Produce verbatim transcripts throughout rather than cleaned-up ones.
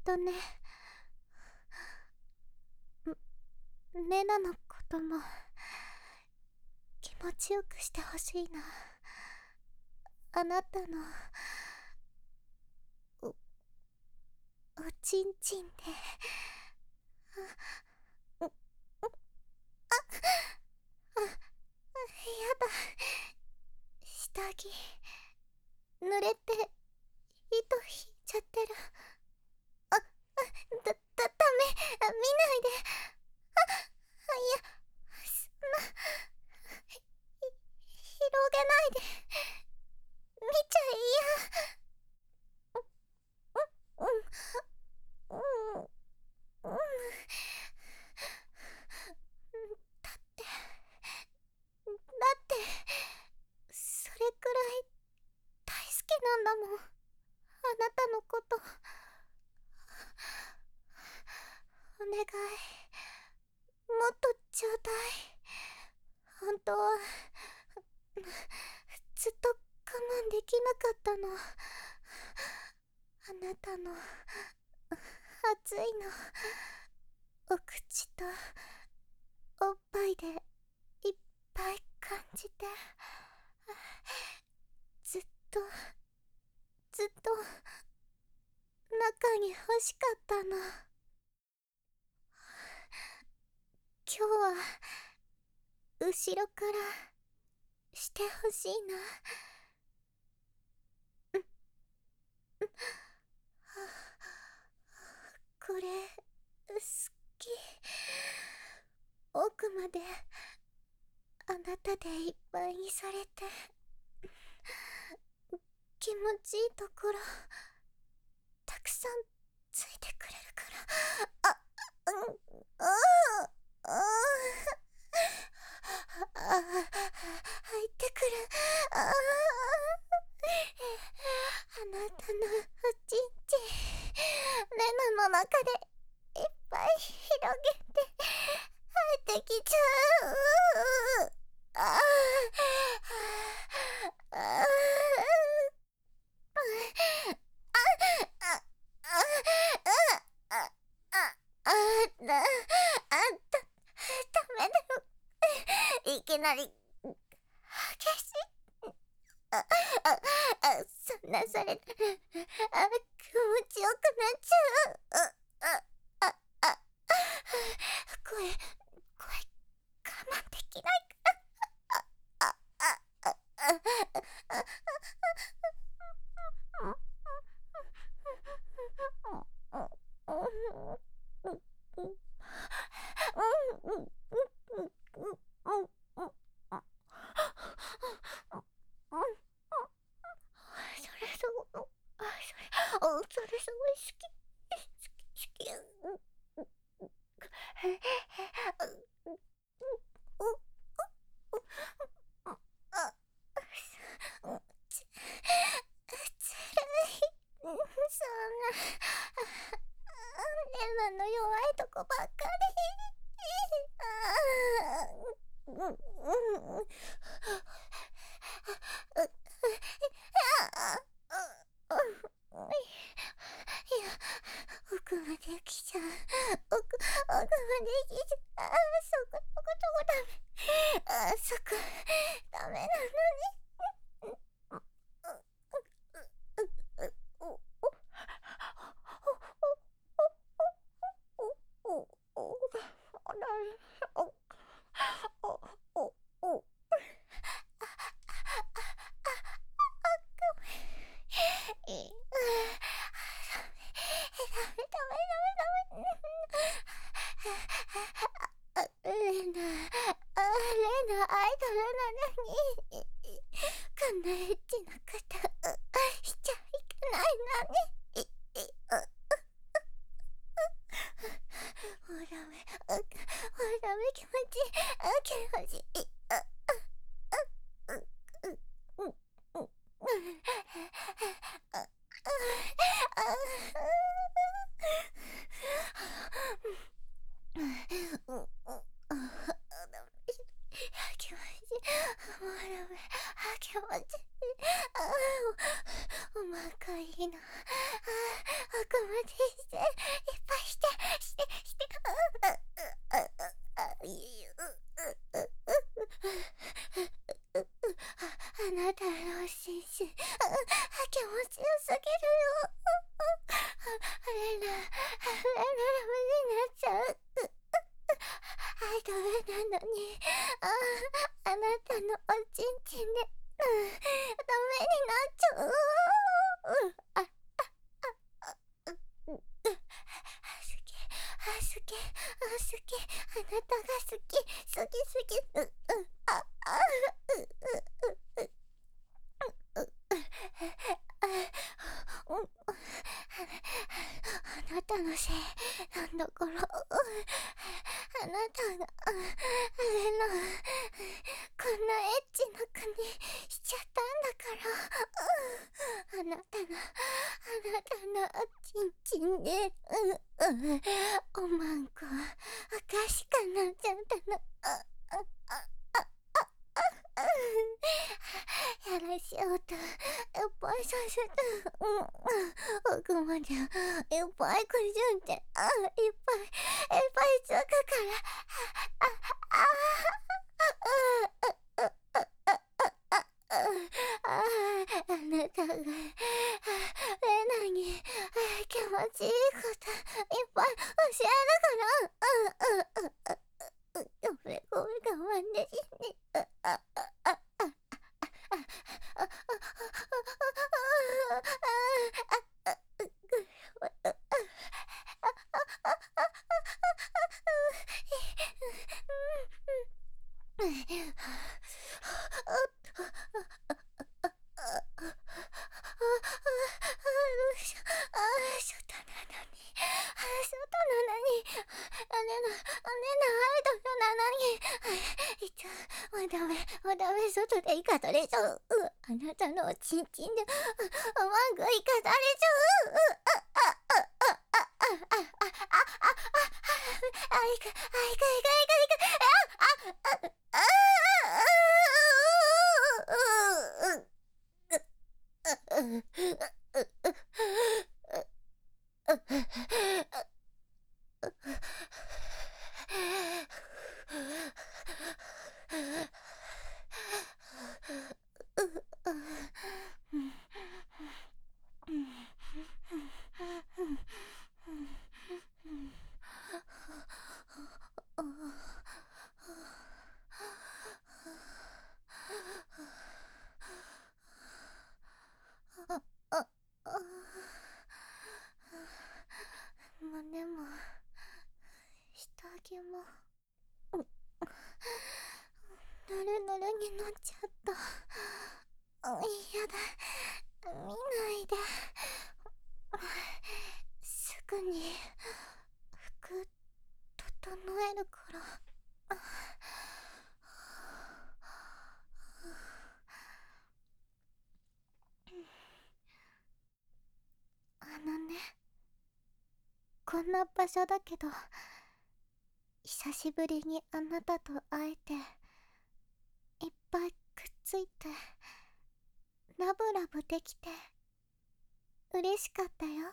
とね、レナのことも気持ちよくしてほしいな。あなたのお、おちんちんで。あ、あ、あ、やだ。下着濡れて糸引いちゃってる。あ、あ、だ、だ、ダメ。見ないで。あ、いや、そんな、ひ、広げないで。見ちゃ嫌。うん、うん、うん、うん。だって、だって、それくらい大好きなんだもん。あなたのこと。お願い、もっとちょうだい。本当はずっと我慢できなかったの。あなたの熱いのお口とおっぱいでいっぱい感じて、ずっとずっと中に欲しかったの。今日は後ろからしてほしいな。これ好き。奥まであなたでいっぱいにされて、気持ちいいところたくさんついてくれるから。あ、うん、ああ、ああ、入ってくる。ああ、あなたのおちんちん、レナの中でいっぱい広げて入ってきちゃう。ああ、ああ、あ、だ、あ、だ、ダメだよ。いきなり、激しい。あ、あ、あ、そんなされたら、あ、気持ちよくなっちゃう。あ、あ、あ、あ、声、声、我慢できないから。あ、あ、あ、あ、あ、あ、それすごい、あ、それ、あ、それすごい好き。好き、好き。つ、つらい。そんな、レナの弱いとこばっかり。ああ、うん、うん、いや、奥まで来ちゃう。奥、奥まで来ちゃう。あ、そこ、そこ、そこダメ。あ、そこ、ダメなのに。レナ、あ、レナアイドルなのに、こんなエッチなことしちゃいけないのに。ほらめ、ほらめ、気持ちいい。あ、気持ちいい。あ、あ、う、う、う、う、あ、あ、気持ちいい。ほらめ、あ、気持ちいい。あ、お、おまかいいの。あ、あくまでして。 なたの紳士、気持ちよすぎるよ。レナ、レナラ無になっちゃう。アイドルなのに、あ、あなたのおちんちんで、ダメになっちゃう。あ、あ、あ、好き、好き、好き、あなたが好き、好き好き、う、う、あ、あ、う、う、う、う、う、あなたのせいなんだから、あなたが、あれの、こんなエッチな国しちゃったんだから、あなたが、あなたのおちんちんで、うん、うん、おまんこ、おかしくなっちゃったの。あ、あ、あ、あ、あ、あ、やらしようと、いっぱいさせて、うん、奥までいっぱいくじゅんで、あ、いっぱい、いっぱいつくから、あ、あ、あ、あなたがレナに気持ちいいこといっぱい教えるから、ごめんごめん我慢できねえ。外でイカされちゃう。あなたのおちんちんで、おまんぐイカされちゃう。あ、あ、あ、あ、あ、あ、あ、あ、あ、あ、あ、いか、あ、いか、いか、いか、いか、あ、あ、あ、胸も下着もぬるぬるになっちゃった。やだ、見ないで。すぐに服整えるから。あのね、こんな場所だけど久しぶりにあなたと会えて、いっぱいくっついてラブラブできて嬉しかったよ。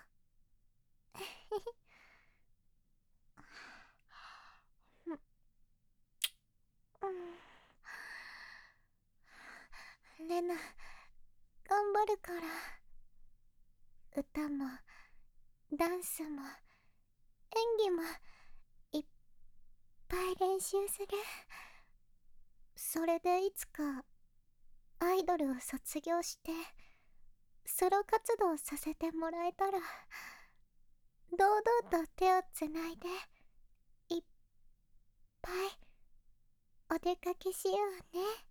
レナ、頑張るから。歌もダンスも演技もいっぱい練習する。それでいつかアイドルを卒業してソロ活動させてもらえたら、堂々と手をつないでいっぱいお出かけしようね。